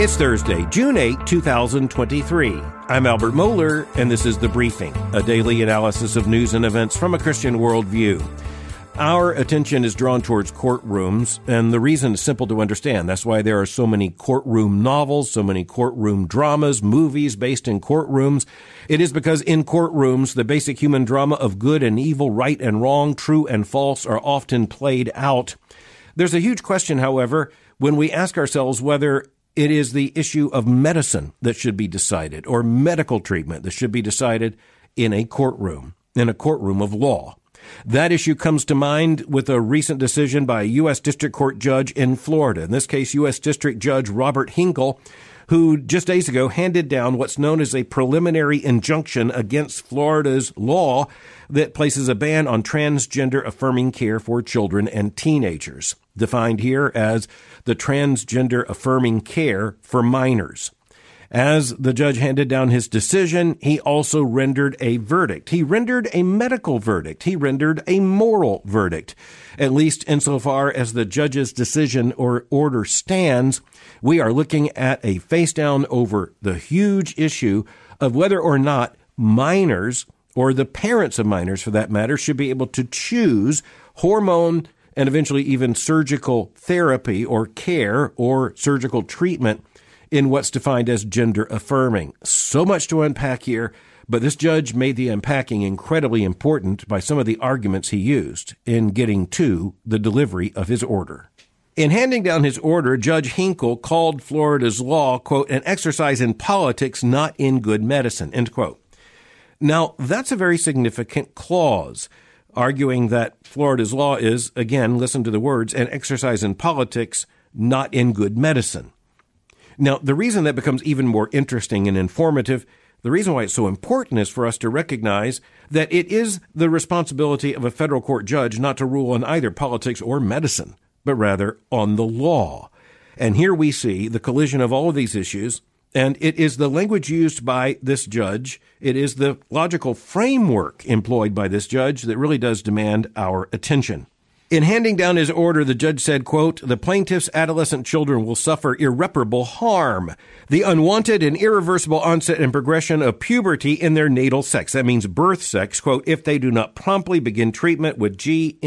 It's Thursday, June 8, 2023. I'm Albert Mohler, and this is The Briefing, a daily analysis of news and events from a Christian worldview. Our attention is drawn towards courtrooms, and the reason is simple to understand. That's why there are so many courtroom novels, so many courtroom dramas, movies based in courtrooms. It is because in courtrooms, the basic human drama of good and evil, right and wrong, true and false are often played out. There's a huge question, however, when we ask ourselves whether it is the issue of medicine that should be decided or medical treatment that should be decided in a courtroom of law. That issue comes to mind with a recent decision by a U.S. District Court judge in Florida. In this case, U.S. District Judge Robert Hinkle, who just days ago handed down what's known as a preliminary injunction against Florida's law that places a ban on transgender affirming care for children and teenagers, defined here as the transgender affirming care for minors. As the judge handed down his decision, he also rendered a verdict. He rendered a medical verdict. He rendered a moral verdict. At least insofar as the judge's decision or order stands, we are looking at a face down over the huge issue of whether or not minors, or the parents of minors for that matter, should be able to choose hormone and eventually even surgical therapy or care or surgical treatment in what's defined as gender affirming. So much to unpack here, but this judge made the unpacking incredibly important by some of the arguments he used in getting to the delivery of his order. In handing down his order, Judge Hinkle called Florida's law, quote, an exercise in politics, not in good medicine, end quote. Now, that's a very significant clause, arguing that Florida's law is, again, listen to the words, an exercise in politics, not in good medicine. Now, the reason that becomes even more interesting and informative, the reason why it's so important is for us to recognize that it is the responsibility of a federal court judge not to rule on either politics or medicine, but rather on the law. And here we see the collision of all of these issues, and it is the language used by this judge, it is the logical framework employed by this judge that really does demand our attention. In handing down his order, the judge said, quote, the plaintiff's adolescent children will suffer irreparable harm. The unwanted and irreversible onset and progression of puberty in their natal sex. That means birth sex, quote, if they do not promptly begin treatment with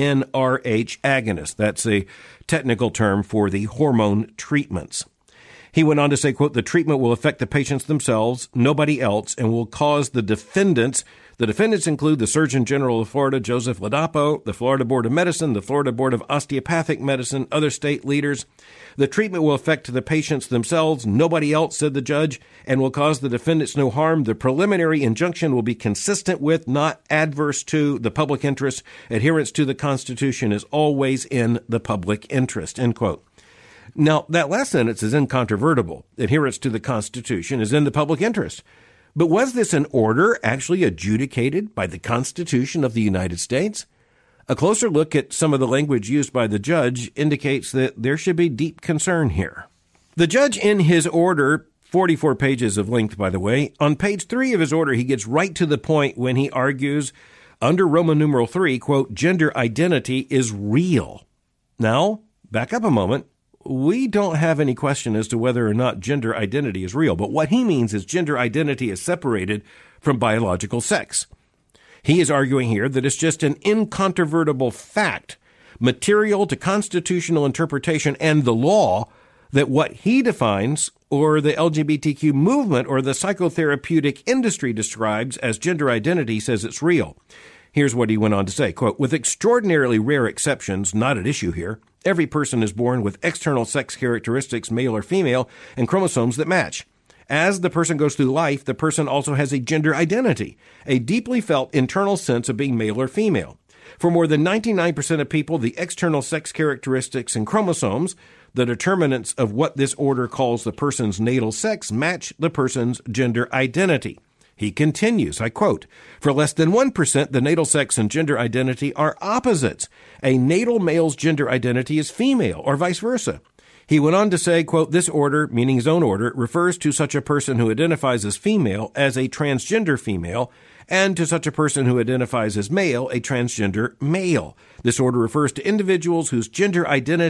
GnRH agonists. That's a technical term for the hormone treatments. He went on to say, quote, the treatment will affect the patients themselves, nobody else, and will cause the defendants include the Surgeon General of Florida, Joseph Ladapo, the Florida Board of Medicine, the Florida Board of Osteopathic Medicine, other state leaders. The treatment will affect the patients themselves, nobody else, said the judge, and will cause the defendants no harm. The preliminary injunction will be consistent with, not adverse to, the public interest. Adherence to the Constitution is always in the public interest, end quote. Now, that last sentence is incontrovertible. Adherence to the Constitution is in the public interest. But was this an order actually adjudicated by the Constitution of the United States? A closer look at some of the language used by the judge indicates that there should be deep concern here. The judge in his order, 44 pages of length, by the way, on page 3 of his order, he gets right to the point when he argues under Roman numeral 3, quote, gender identity is real. Now, back up a moment. We don't have any question as to whether or not gender identity is real, but what he means is gender identity is separated from biological sex. He is arguing here that it's just an incontrovertible fact, material to constitutional interpretation and the law, that what he defines, or the LGBTQ movement or the psychotherapeutic industry describes as gender identity, says it's real. Here's what he went on to say, quote, with extraordinarily rare exceptions, not at issue here, every person is born with external sex characteristics, male or female, and chromosomes that match. As the person goes through life, the person also has a gender identity, a deeply felt internal sense of being male or female. For more than 99% of people, the external sex characteristics and chromosomes, the determinants of what this order calls the person's natal sex, match the person's gender identity. He continues, I quote, for less than 1%, the natal sex and gender identity are opposites. A natal male's gender identity is female, or vice versa. He went on to say, quote, this order, meaning his own order, refers to such a person who identifies as female as a transgender female, and to such a person who identifies as male, a transgender male. This order refers to individuals whose gender identity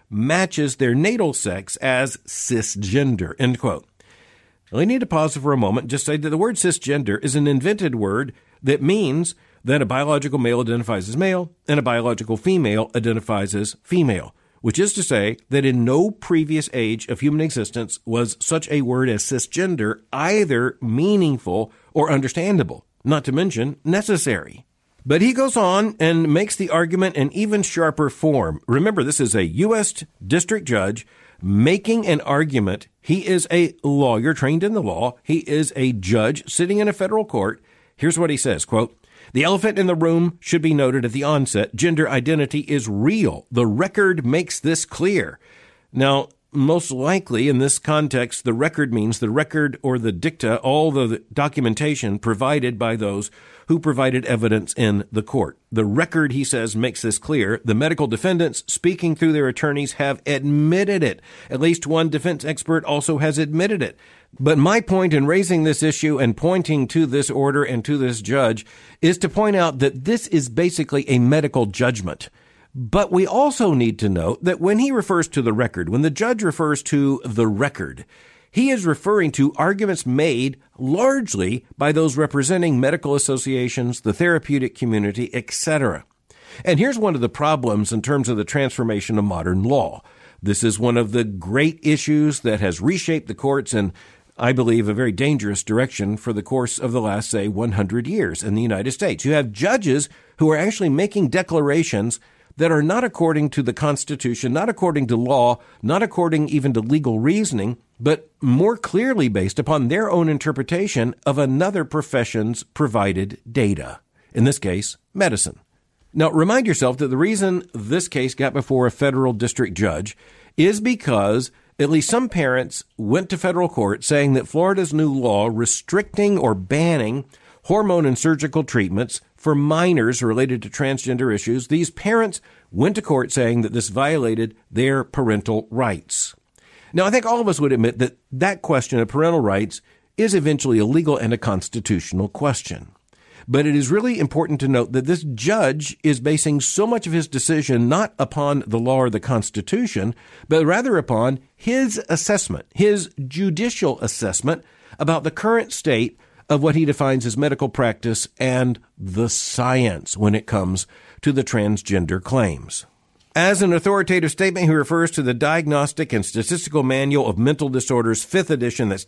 matches their natal sex as cisgender, end quote. We need to pause for a moment and just say that the word cisgender is an invented word that means that a biological male identifies as male and a biological female identifies as female, which is to say that in no previous age of human existence was such a word as cisgender either meaningful or understandable, not to mention necessary. But he goes on and makes the argument in even sharper form. Remember, this is a U.S. district judge making an argument. He is a lawyer trained in the law. He is a judge sitting in a federal court. Here's what he says, quote, "The elephant in the room should be noted at the onset. Gender identity is real. The record makes this clear." Now, most likely in this context, the record means the record or the dicta, all the documentation provided by those who provided evidence in the court. The record, he says, makes this clear. The medical defendants, speaking through their attorneys, have admitted it. At least one defense expert also has admitted it. But my point in raising this issue and pointing to this order and to this judge is to point out that this is basically a medical judgment. But we also need to note that when he refers to the record, when the judge refers to the record, he is referring to arguments made largely by those representing medical associations, the therapeutic community, etc. And here's one of the problems in terms of the transformation of modern law. This is one of the great issues that has reshaped the courts in, I believe, a very dangerous direction for the course of the last, say, 100 years in the United States. You have judges who are actually making declarations that are not according to the Constitution, not according to law, not according even to legal reasoning, but more clearly based upon their own interpretation of another profession's provided data, in this case, medicine. Now, remind yourself that the reason this case got before a federal district judge is because at least some parents went to federal court saying that Florida's new law restricting or banning hormone and surgical treatments for minors related to transgender issues, these parents went to court saying that this violated their parental rights. Now, I think all of us would admit that that question of parental rights is eventually a legal and a constitutional question. But it is really important to note that this judge is basing so much of his decision not upon the law or the Constitution, but rather upon his assessment, his judicial assessment about the current state of what he defines as medical practice and the science when it comes to the transgender claims. As an authoritative statement, he refers to the Diagnostic and Statistical Manual of Mental Disorders, 5th edition, that's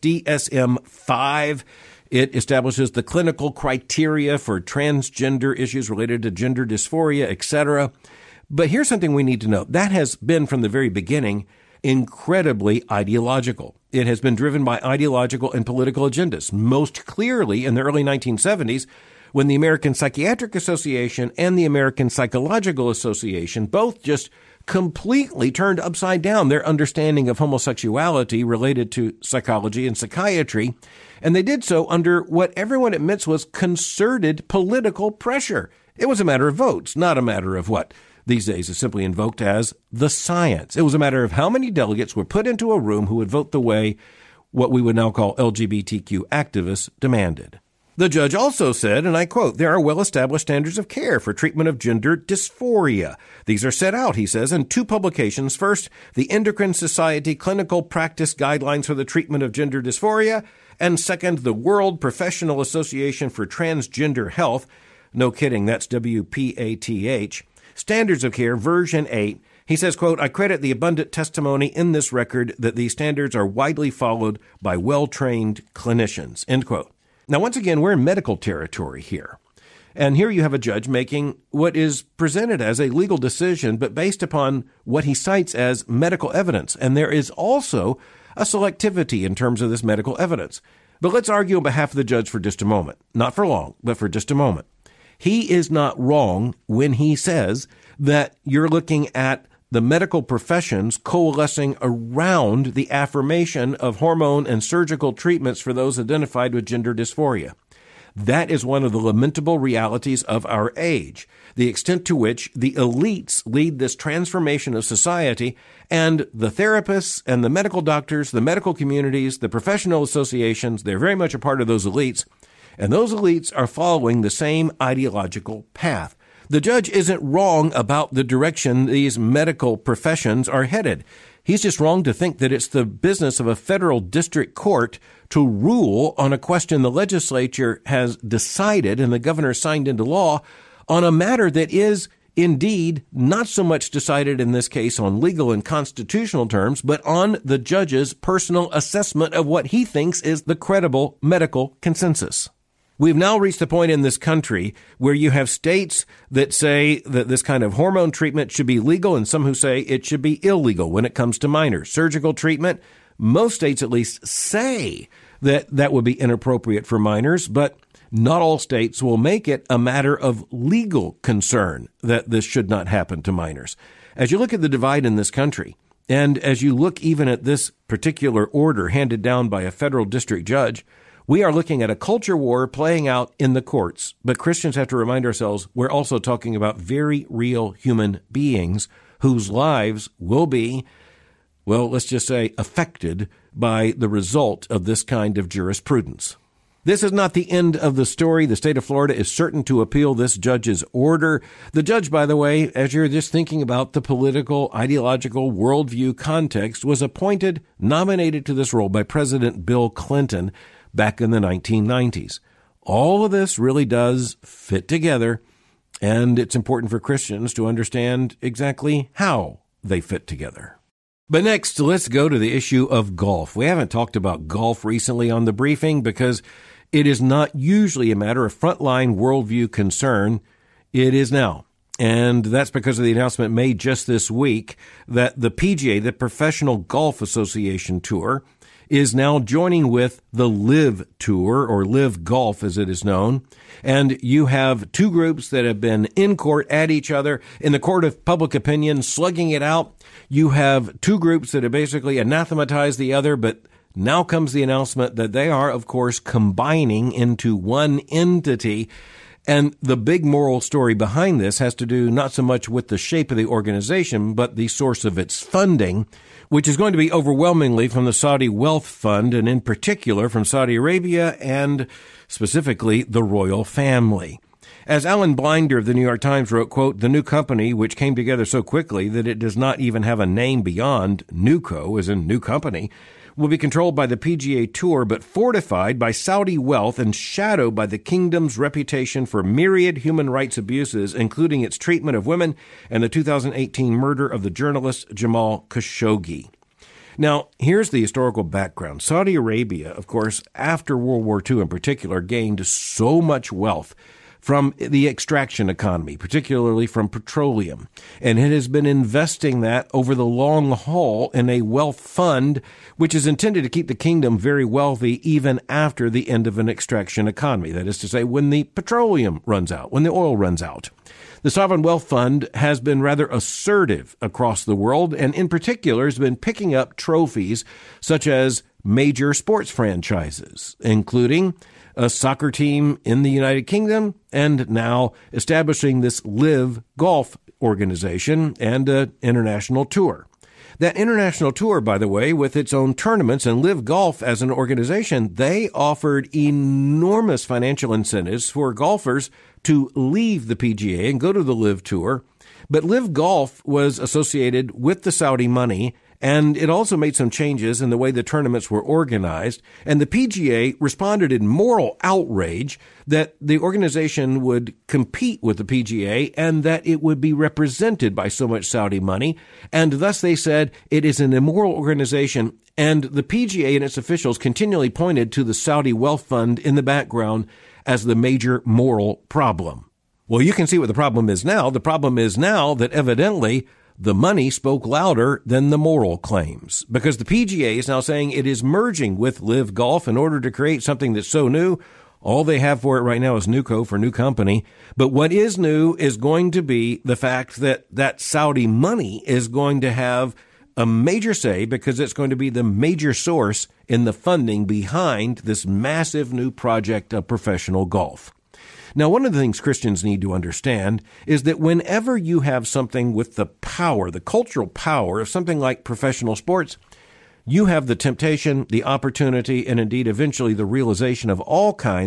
DSM-5. It establishes the clinical criteria for transgender issues related to gender dysphoria, etc. But here's something we need to know. That has been, from the very beginning, incredibly ideological. It has been driven by ideological and political agendas, most clearly in the early 1970s, when the American Psychiatric Association and the American Psychological Association both just completely turned upside down their understanding of homosexuality related to psychology and psychiatry, and they did so under what everyone admits was concerted political pressure. It was a matter of votes, not a matter of what these days is simply invoked as the science. It was a matter of how many delegates were put into a room who would vote the way what we would now call LGBTQ activists demanded. The judge also said, and I quote, "There are well-established standards of care for treatment of gender dysphoria. These are set out," he says, in 2 publications. First, the Endocrine Society Clinical Practice Guidelines for the Treatment of Gender Dysphoria, and second, the World Professional Association for Transgender Health. No kidding, that's WPATH. Standards of Care, version 8. He says, quote, "I credit the abundant testimony in this record that these standards are widely followed by well-trained clinicians," end quote. Now, once again, we're in medical territory here. And here you have a judge making what is presented as a legal decision, but based upon what he cites as medical evidence. And there is also a selectivity in terms of this medical evidence. But let's argue on behalf of the judge for just a moment. Not for long, but for just a moment. He is not wrong when he says that you're looking at the medical professions coalescing around the affirmation of hormone and surgical treatments for those identified with gender dysphoria. That is one of the lamentable realities of our age, the extent to which the elites lead this transformation of society, and the therapists and the medical doctors, the medical communities, the professional associations, they're very much a part of those elites, and those elites are following the same ideological path. The judge isn't wrong about the direction these medical professions are headed. He's just wrong to think that it's the business of a federal district court to rule on a question the legislature has decided and the governor signed into law on a matter that is indeed not so much decided in this case on legal and constitutional terms, but on the judge's personal assessment of what he thinks is the credible medical consensus. We've now reached the point in this country where you have states that say that this kind of hormone treatment should be legal and some who say it should be illegal when it comes to minors. Surgical treatment, most states at least say that that would be inappropriate for minors, but not all states will make it a matter of legal concern that this should not happen to minors. As you look at the divide in this country, and as you look even at this particular order handed down by a federal district judge, we are looking at a culture war playing out in the courts. But Christians have to remind ourselves we're also talking about very real human beings whose lives will be, well, let's just say, affected by the result of this kind of jurisprudence. This is not the end of the story. The state of Florida is certain to appeal this judge's order. The judge, by the way, as you're just thinking about the political, ideological, worldview context, was appointed, nominated to this role by President Bill Clinton back in the 1990s. All of this really does fit together, and it's important for Christians to understand exactly how they fit together. But next, let's go to the issue of golf. We haven't talked about golf recently on the briefing because it is not usually a matter of frontline worldview concern. It is now. And that's because of the announcement made just this week that the PGA, the Professional Golf Association Tour, is now joining with the LIV Tour, or LIV Golf as it is known. And you have two groups that have been in court at each other in the court of public opinion, slugging it out. You have two groups that have basically anathematized the other, but now comes the announcement that they are, of course, combining into one entity. And the big moral story behind this has to do not so much with the shape of the organization, but the source of its funding, which is going to be overwhelmingly from the Saudi Wealth Fund, and in particular from Saudi Arabia and specifically the royal family. As Alan Blinder of the New York Times wrote, quote, "The new company, which came together so quickly that it does not even have a name beyond NewCo, as in new company, will be controlled by the PGA Tour, but fortified by Saudi wealth and shadowed by the kingdom's reputation for myriad human rights abuses, including its treatment of women and the 2018 murder of the journalist Jamal Khashoggi." Now, here's the historical background. Saudi Arabia, of course, after World War II in particular, gained so much wealth from the extraction economy, particularly from petroleum. And it has been investing that over the long haul in a wealth fund, which is intended to keep the kingdom very wealthy even after the end of an extraction economy. That is to say, when the petroleum runs out, when the oil runs out. The Sovereign Wealth Fund has been rather assertive across the world, and in particular has been picking up trophies such as major sports franchises, including a soccer team in the United Kingdom, and now establishing this LIV Golf organization and an international tour. That international tour, by the way, with its own tournaments and LIV Golf as an organization, they offered enormous financial incentives for golfers to leave the PGA and go to the LIV Tour. But LIV Golf was associated with the Saudi money, and it also made some changes in the way the tournaments were organized. And the PGA responded in moral outrage that the organization would compete with the PGA and that it would be represented by so much Saudi money. And thus they said it is an immoral organization. And the PGA and its officials continually pointed to the Saudi Wealth Fund in the background as the major moral problem. Well, you can see what the problem is now. The problem is now that evidently the money spoke louder than the moral claims, because the PGA is now saying it is merging with LIV Golf in order to create something that's so new. All they have for it right now is NewCo for new company. But what is new is going to be the fact that that Saudi money is going to have a major say, because it's going to be the major source in the funding behind this massive new project of professional golf. Now, one of the things Christians need to understand is that whenever you have something with the power, the cultural power of something like professional sports, you have the temptation, the opportunity, and indeed eventually the realization of all kinds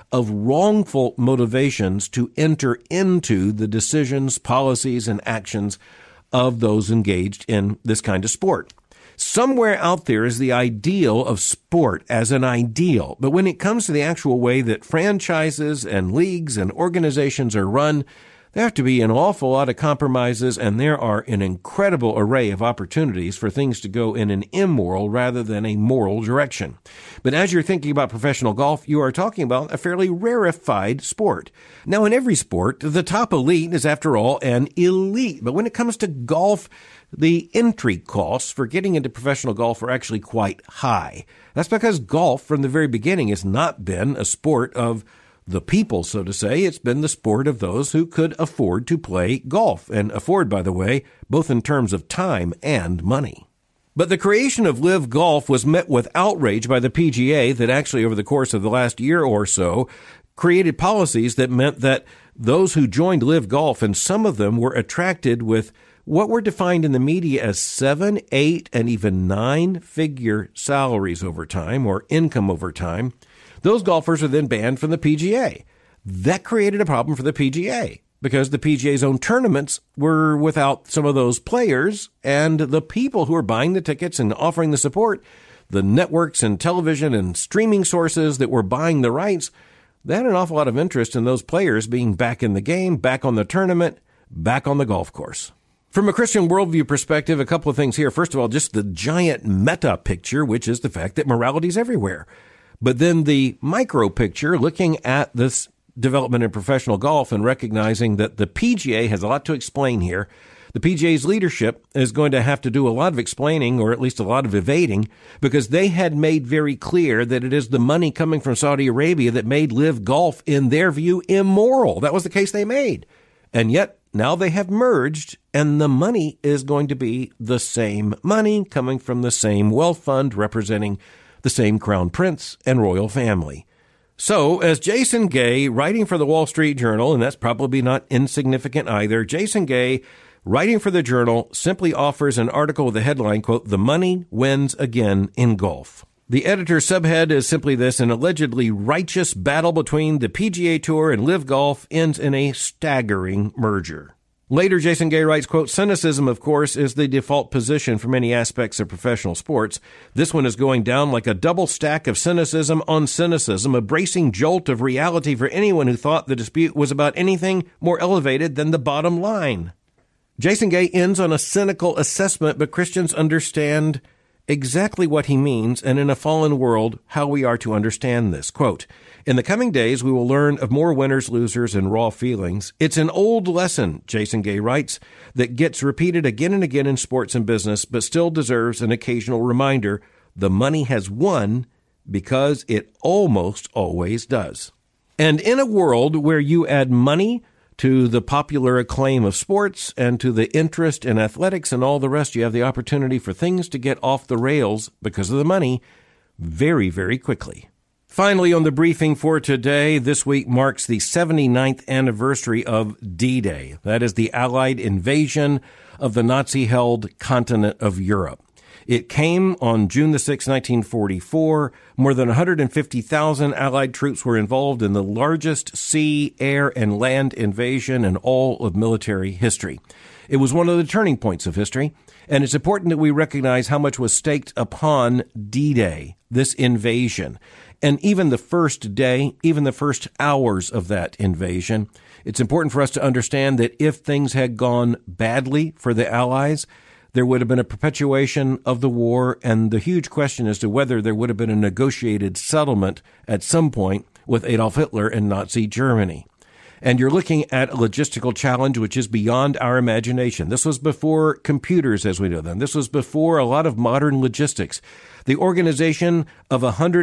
of wrongful motivations to enter into the decisions, policies, and actions of those engaged in this kind of sport. Somewhere out there is the ideal of sport as an ideal, but when it comes to the actual way that franchises and leagues and organizations are run, there have to be an awful lot of compromises, and there are an incredible array of opportunities for things to go in an immoral rather than a moral direction. But as you're thinking about professional golf, you are talking about a fairly rarefied sport. Now, in every sport, the top elite is, after all, an elite. But when it comes to golf, the entry costs for getting into professional golf are actually quite high. That's because golf, from the very beginning, has not been a sport of the people, so to say. It's been the sport of those who could afford to play golf, and afford, by the way, both in terms of time and money. But the creation of Live Golf was met with outrage by the PGA that actually, over the course of the last year or so, created policies that meant that those who joined Live Golf, and some of them were attracted with what were defined in the media as 7, 8, and even 9-figure salaries over time, or income over time, those golfers are then banned from the PGA. That created a problem for the PGA because the PGA's own tournaments were without some of those players, and the people who are buying the tickets and offering the support, the networks and television and streaming sources that were buying the rights, they had an awful lot of interest in those players being back in the game, back on the tournament, back on the golf course. From a Christian worldview perspective, a couple of things here. First of all, just the giant meta picture, which is the fact that morality is everywhere. But then the micro picture, looking at this development in professional golf and recognizing that the PGA has a lot to explain here. The PGA's leadership is going to have to do a lot of explaining, or at least a lot of evading, because they had made very clear that it is the money coming from Saudi Arabia that made Live Golf, in their view, immoral. That was the case they made. And yet, now they have merged, and the money is going to be the same money coming from the same wealth fund representing the same crown prince and royal family. So, as Jason Gay, writing for the Wall Street Journal, and that's probably not insignificant either, Jason Gay, writing for the Journal, simply offers an article with the headline, quote, "The Money Wins Again in Golf." The editor's subhead is simply this: an allegedly righteous battle between the PGA Tour and Live Golf ends in a staggering merger. Later, Jason Gay writes, quote, "Cynicism, of course, is the default position for many aspects of professional sports. This one is going down like a double stack of cynicism on cynicism, a bracing jolt of reality for anyone who thought the dispute was about anything more elevated than the bottom line." Jason Gay ends on a cynical assessment, but Christians understand exactly what he means, and in a fallen world, how we are to understand this. Quote, "In the coming days, we will learn of more winners, losers, and raw feelings. It's an old lesson," Jason Gay writes, "that gets repeated again and again in sports and business, but still deserves an occasional reminder. The money has won because it almost always does." And in a world where you add money to the popular acclaim of sports and to the interest in athletics and all the rest, you have the opportunity for things to get off the rails because of the money very, very quickly. Finally, on the briefing for today, this week marks the 79th anniversary of D-Day. That is the Allied invasion of the Nazi-held continent of Europe. It came on June the 6th, 1944. More than 150,000 Allied troops were involved in the largest sea, air, and land invasion in all of military history. It was one of the turning points of history, and it's important that we recognize how much was staked upon D-Day, this invasion. And even the first day, even the first hours of that invasion, it's important for us to understand that if things had gone badly for the Allies, there would have been a perpetuation of the war, and the huge question as to whether there would have been a negotiated settlement at some point with Adolf Hitler and Nazi Germany. And you're looking at a logistical challenge which is beyond our imagination. This was before computers as we know them. This was before a lot of modern logistics. The organization of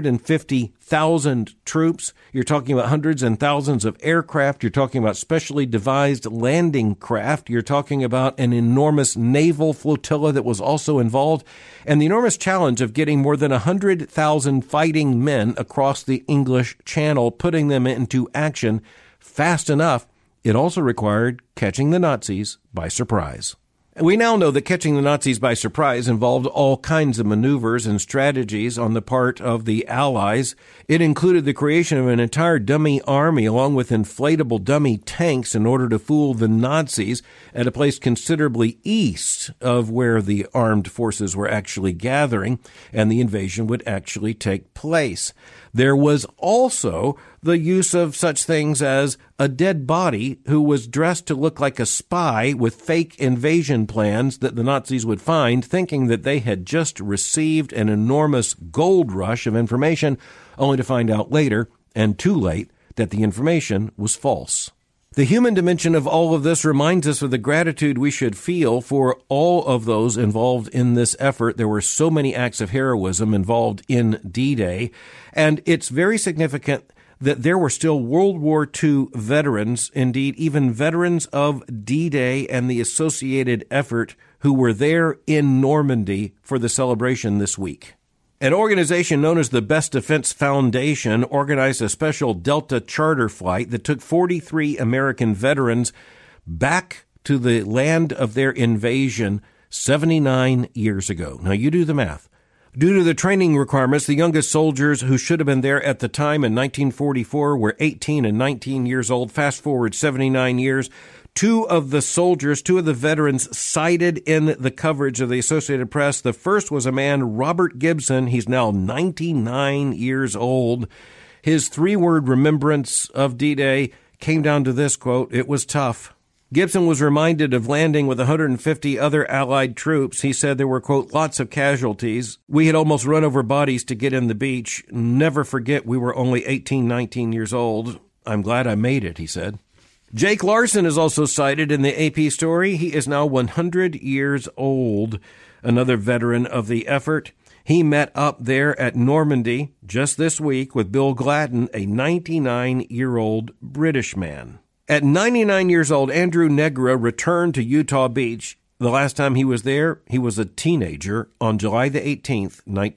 150,000 troops, you're talking about hundreds and thousands of aircraft, you're talking about specially devised landing craft, you're talking about an enormous naval flotilla that was also involved, and the enormous challenge of getting more than 100,000 fighting men across the English Channel, putting them into action fast enough. It also required catching the Nazis by surprise. We now know that catching the Nazis by surprise involved all kinds of maneuvers and strategies on the part of the Allies. It included the creation of an entire dummy army along with inflatable dummy tanks in order to fool the Nazis at a place considerably east of where the armed forces were actually gathering, and the invasion would actually take place. There was also the use of such things as a dead body who was dressed to look like a spy with fake invasion plans that the Nazis would find, thinking that they had just received an enormous gold rush of information, only to find out later, and too late, that the information was false. The human dimension of all of this reminds us of the gratitude we should feel for all of those involved in this effort. There were so many acts of heroism involved in D-Day, and it's very significant that there were still World War II veterans, indeed even veterans of D-Day and the associated effort, who were there in Normandy for the celebration this week. An organization known as the Best Defense Foundation organized a special Delta charter flight that took 43 American veterans back to the land of their invasion 79 years ago. Now, you do the math. Due to the training requirements, the youngest soldiers who should have been there at the time in 1944 were 18 and 19 years old. Fast forward 79 years. Two of the veterans cited in the coverage of the Associated Press. The first was a man, Robert Gibson. He's now 99 years old. His three-word remembrance of D-Day came down to this, quote, "It was tough." Gibson was reminded of landing with 150 other Allied troops. He said there were, quote, "lots of casualties. We had almost run over bodies to get in the beach. Never forget we were only 18, 19 years old. I'm glad I made it," he said. Jake Larson is also cited in the AP story. He is now 100 years old, another veteran of the effort. He met up there at Normandy just this week with Bill Gladden, a 99-year-old British man. At 99 years old, Andrew Negra returned to Utah Beach. The last time he was there, he was a teenager on July the 18th,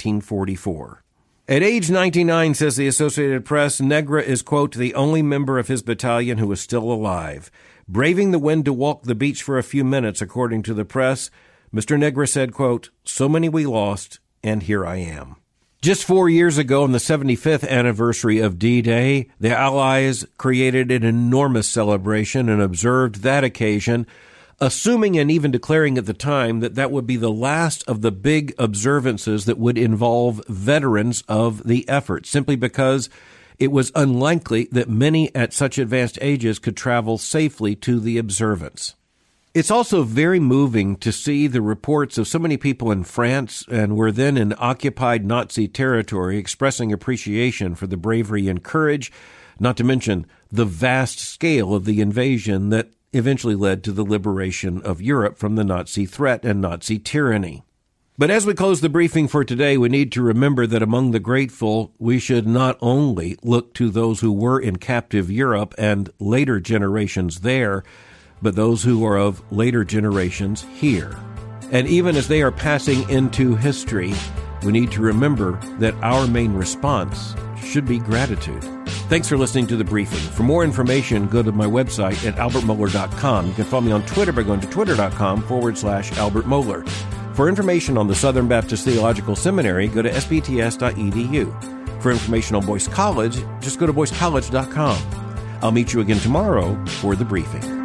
1944. At age 99, says the Associated Press, Negra is, quote, "the only member of his battalion who is still alive. Braving the wind to walk the beach for a few minutes," according to the press, Mr. Negra said, quote, "so many we lost, and here I am." Just 4 years ago, on the 75th anniversary of D-Day, the Allies created an enormous celebration and observed that occasion, assuming and even declaring at the time that that would be the last of the big observances that would involve veterans of the effort, simply because it was unlikely that many at such advanced ages could travel safely to the observance. It's also very moving to see the reports of so many people in France, and were then in occupied Nazi territory, expressing appreciation for the bravery and courage, not to mention the vast scale of the invasion that eventually led to the liberation of Europe from the Nazi threat and Nazi tyranny. But as we close the briefing for today, we need to remember that among the grateful, we should not only look to those who were in captive Europe and later generations there, but those who are of later generations here. And even as they are passing into history, we need to remember that our main response should be gratitude. Thanks for listening to The Briefing. For more information, go to my website at albertmohler.com. You can follow me on Twitter by going to twitter.com/Albert Mohler. For information on the Southern Baptist Theological Seminary, go to sbts.edu. For information on Boyce College, just go to boycecollege.com. I'll meet you again tomorrow for The Briefing.